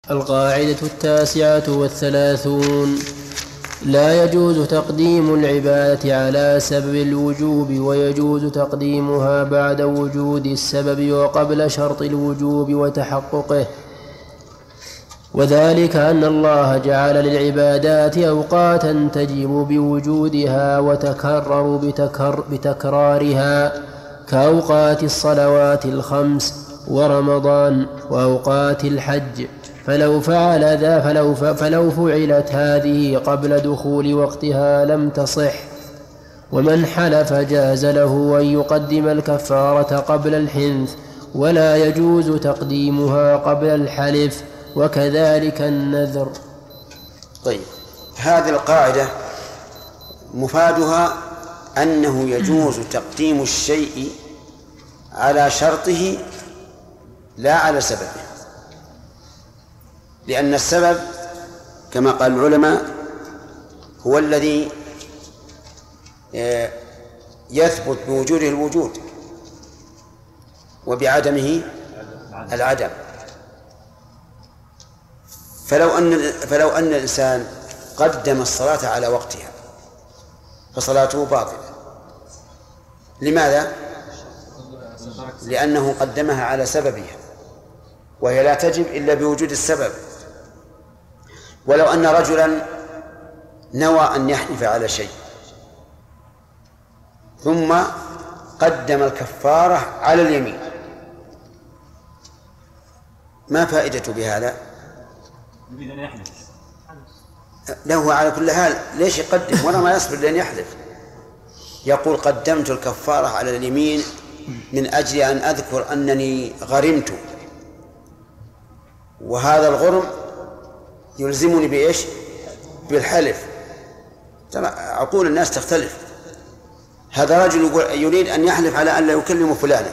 القاعدة 39. لا يجوز تقديم العبادة على سبب الوجوب، ويجوز تقديمها بعد وجود السبب وقبل شرط الوجوب وتحققه. وذلك أن الله جعل للعبادات أوقاتا تجب بوجودها وتكرر بتكرارها، كأوقات الصلوات الخمس ورمضان وأوقات الحج. فلو فعلت هذه قبل دخول وقتها لم تصح. ومن حلف جاز له أن يقدم الكفارة قبل الحنث، ولا يجوز تقديمها قبل الحلف، وكذلك النذر. طيب، هذه القاعدة مفادها أنه يجوز تقديم الشيء على شرطه لا على سببه، لأن السبب كما قال العلماء هو الذي يثبت بوجوده الوجود وبعدمه العدم. فلو أن الإنسان قدم الصلاة على وقتها فصلاته باطلة. لماذا؟ لأنه قدمها على سببها، وهي لا تجب إلا بوجود السبب. ولو أن رجلا نوى أن يحلف على شيء ثم قدم الكفارة على اليمين، ما فائدة بهذا؟ له على كل حال ليش يقدم ولا ما يصبر لأن يحلف؟ يقول قدمت الكفارة على اليمين من أجل أن أذكر أنني غرمت، وهذا الغرم يلزمني بإيش؟ بالحلف. عقول الناس تختلف. هذا رجل يريد أن يحلف على أن لا يكلم فلانا،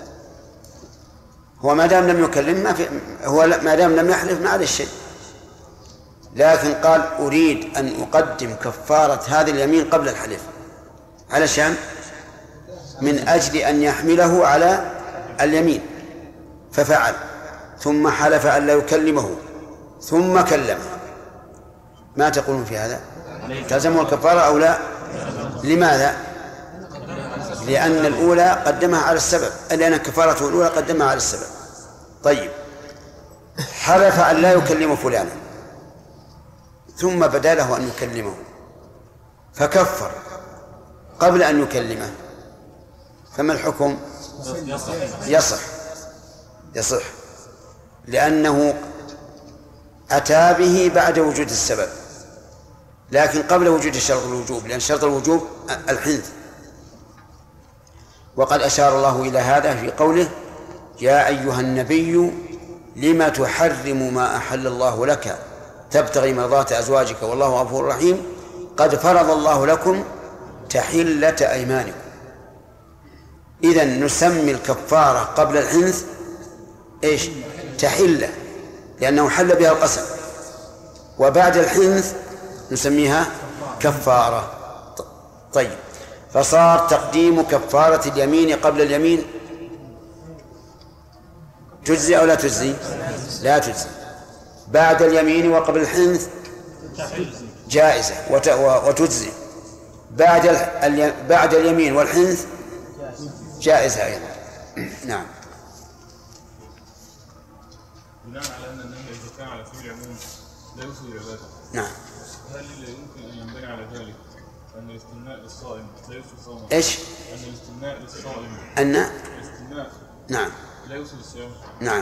هو ما دام لم يكلم ما دام لم يحلف ما عليه شيء، لكن قال أريد أن أقدم كفارة هذه اليمين قبل الحلف علشان من أجل أن يحمله على اليمين، ففعل ثم حلف أن لا يكلمه ثم كلمه. ما تقولون في هذا؟ تلزمه الكفارة أو لا؟ لماذا؟ لأن الأولى قدمها على السبب، لأن كفارته الأولى قدمها على السبب. طيب، حلف أن لا يكلم فلانا ثم بدا له أن يكلمه فكفر قبل أن يكلمه، فما الحكم؟ يصح لأنه أتى به بعد وجود السبب، لكن قبل وجود شرط الوجوب، لأن شرط الوجوب الحنث. وقد أشار الله إلى هذا في قوله يا أيها النبي لم تحرم ما أحل الله لك تبتغي مرضات أزواجك والله غفور رحيم قد فرض الله لكم تحلة أيمانكم. إذن نسمي الكفارة قبل الحنث إيش؟ تحلة، لأنه حل بها القسم، وبعد الحنث نسميها كفارة. طيب، فصار تقديم كفارة اليمين قبل اليمين تجزي أو لا تجزي؟ لا تجزي. بعد اليمين وقبل الحنث جائزة وتجزي. بعد اليمين والحنث جائزة أيضا. نعم. بناء على أن النهي إذا كان على سبيل العموم لا يفسد العبادة. نعم. هل يمكن أن ينبني على ذلك أن الاستثناء للصائم لا يفسد صومه؟ إيش؟ أن الاستثناء للصائم الاستثناء نعم لا يفسد الصيام. نعم.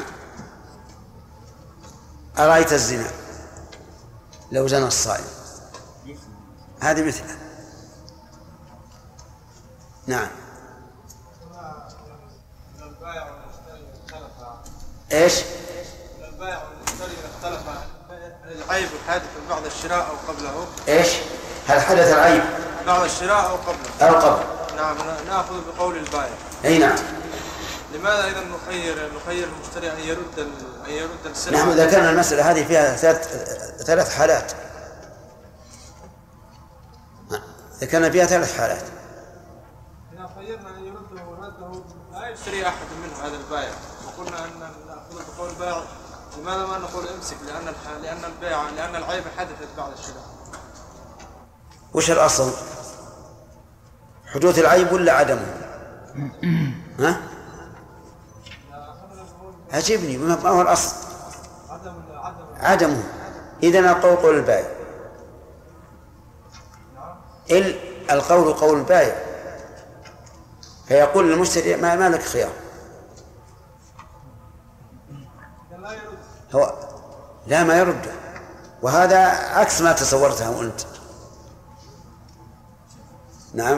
أرأيت الزنا لو زنى الصائم هذه مثله. نعم. ايش؟ البائع والمشتري اختلف عن العيب الحادث بعد الشراء او قبله. ايش؟ هل حدث العيب بعد الشراء او قبله؟ او قبل. نعم، ناخذ بقول البائع. اي نعم. لماذا اذا نخير المشتري ان يرد السلعه؟ نحن ذكرنا المسألة هذه فيها ثلاث حالات. ذكرنا فيها ثلاث حالات. إذا خيرنا أن يرده ورده لا يشتري أحد منه هذا البائع، وقلنا أن نأخذ بقول البائع لماذا ما نقول امسك؟ لأن العيب حدثت بعد الشراء. وش الأصل؟ حدوث العيب ولا عدمه؟ ها؟ عجبني، ما هو الأصل؟ عدمه. إذن القول قول البائع. القول قول البائع، فيقول للمشتري ما لك خيار. هو لا ما يرد، وهذا عكس ما تصورته أنت. نعم.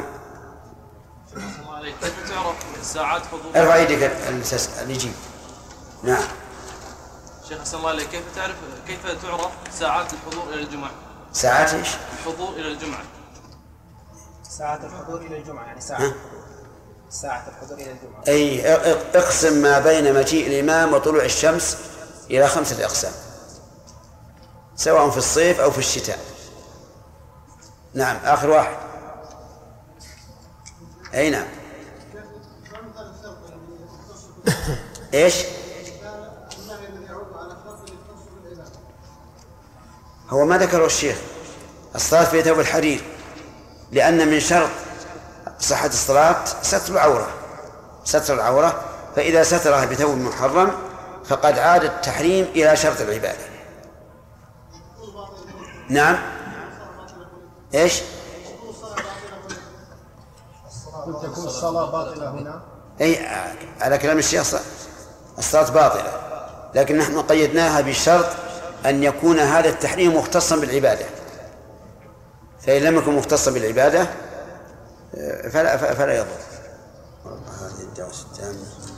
كيف تعرف ساعات حضور؟ ارفع يدك اللي يجيب. نعم. شيخ أحسن الله عليك، كيف تعرف ساعات الحضور إلى الجمعة؟ ساعات ايش؟ الحضور إلى الجمعة. ساعة الحضور إلى الجمعة يعني ساعة الحضور إلى الجمعة. أي اقسم ما بين مجيء الإمام وطلوع الشمس إلى 5 أقسام، سواء في الصيف أو في الشتاء. نعم. آخر واحد. أي نعم. إيش؟ هو ما ذكره الشيخ الصلاة في ثوب الحرير، لأن من شرط صحة الصلاة ستر العورة، فإذا سترها بثوب محرم فقد عاد التحريم إلى شرط العبادة. نعم. إيش؟ تكون الصلاة باطلة هنا. أي على كلام الشيخ الصلاة باطلة، لكن نحن قيدناها بشرط أن يكون هذا التحريم مختصا بالعبادة، فإن لم يكن مختصا بالعبادة فلا يضر. هذه الدرس الثاني.